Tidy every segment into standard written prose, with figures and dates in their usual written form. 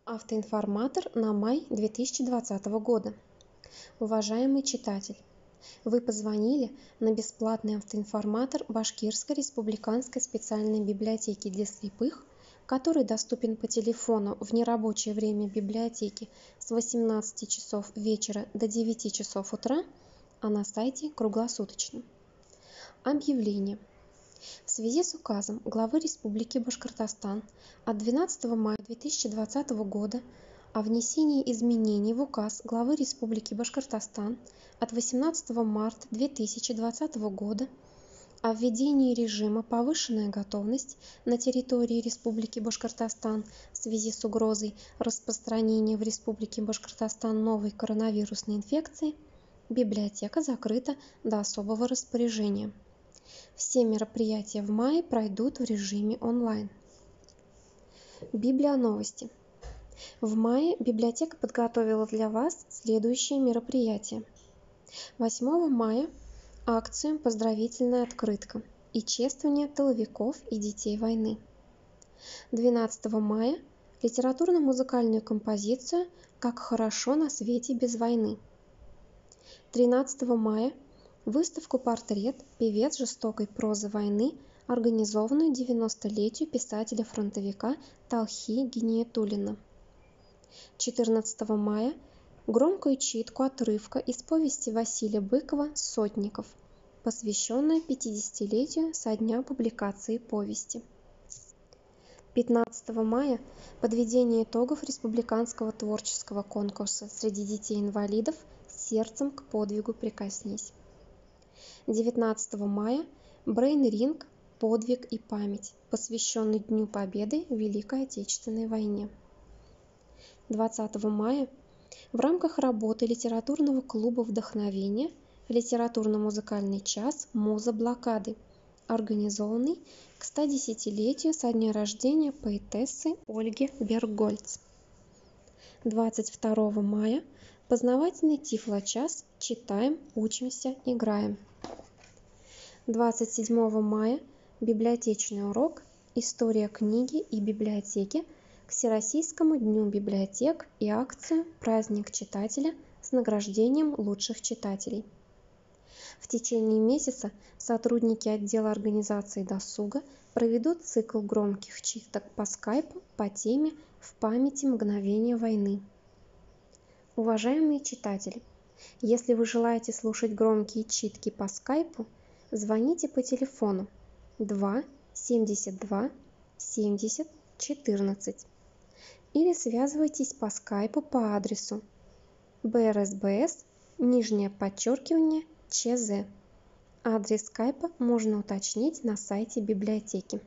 Автоинформатор на май 2020 года. Уважаемый читатель, вы позвонили на бесплатный автоинформатор Башкирской республиканской специальной библиотеки для слепых, который доступен по телефону в нерабочее время библиотеки с 18 часов вечера до 9 часов утра, а на сайте круглосуточно. Объявление. В связи с указом главы Республики Башкортостан от 12 мая 2020 года о внесении изменений в указ главы Республики Башкортостан от 18 марта 2020 года о введении режима «Повышенная готовность» на территории Республики Башкортостан в связи с угрозой распространения в Республике Башкортостан новой коронавирусной инфекции, библиотека закрыта до особого распоряжения. Все мероприятия в мае пройдут в режиме онлайн. Библионовости. В мае библиотека подготовила для вас следующие мероприятия. 8 мая – акцию «Поздравительная открытка» и чествование тыловиков и детей войны. 12 мая – литературно-музыкальную композицию «Как хорошо на свете без войны». 13 мая – выставку «Портрет. Певец жестокой прозы войны», организованную 90-летию писателя-фронтовика Талхи Гиниятуллина. 14 мая – громкую читку отрывка из повести Василия Быкова «Сотников», посвященную 50-летию со дня публикации повести. 15 мая – подведение итогов республиканского творческого конкурса среди детей-инвалидов «Сердцем к подвигу прикоснись». 19 мая – брейн-ринг «Подвиг и память», посвященный Дню Победы в Великой Отечественной войне. 20 мая в рамках работы литературного клуба «Вдохновение» литературно-музыкальный час «Муза блокады», организованный к 110-летию со дня рождения поэтессы Ольги Берггольц. 22 мая – познавательный тифлочас «Читаем, учимся, играем». 27 мая – библиотечный урок «История книги и библиотеки» к Всероссийскому дню библиотек и акцию «Праздник читателя» с награждением лучших читателей. В течение месяца сотрудники отдела организации досуга проведут цикл громких читок по скайпу по теме «В памяти мгновения войны». Уважаемые читатели, если вы желаете слушать громкие читки по скайпу, звоните по телефону 2 72 70 14 или связывайтесь по скайпу по адресу БРСБС _ЧЗ. Адрес скайпа можно уточнить на сайте библиотеки.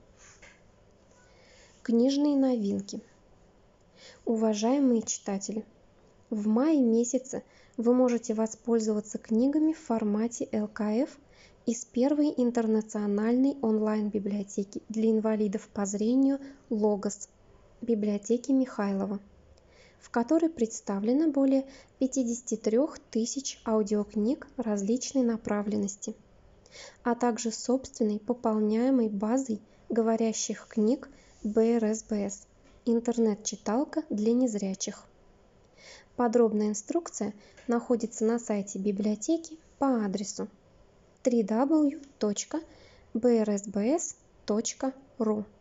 Книжные новинки. Уважаемые читатели, в мае месяце вы можете воспользоваться книгами в формате ЛКФ из первой интернациональной онлайн-библиотеки для инвалидов по зрению «Логос» библиотеки Михайлова, в которой представлено более 53 тысяч аудиокниг различной направленности, а также собственной пополняемой базой говорящих книг БРСБС «Интернет-читалка для незрячих». Подробная инструкция находится на сайте библиотеки по адресу www.brsbs.ru.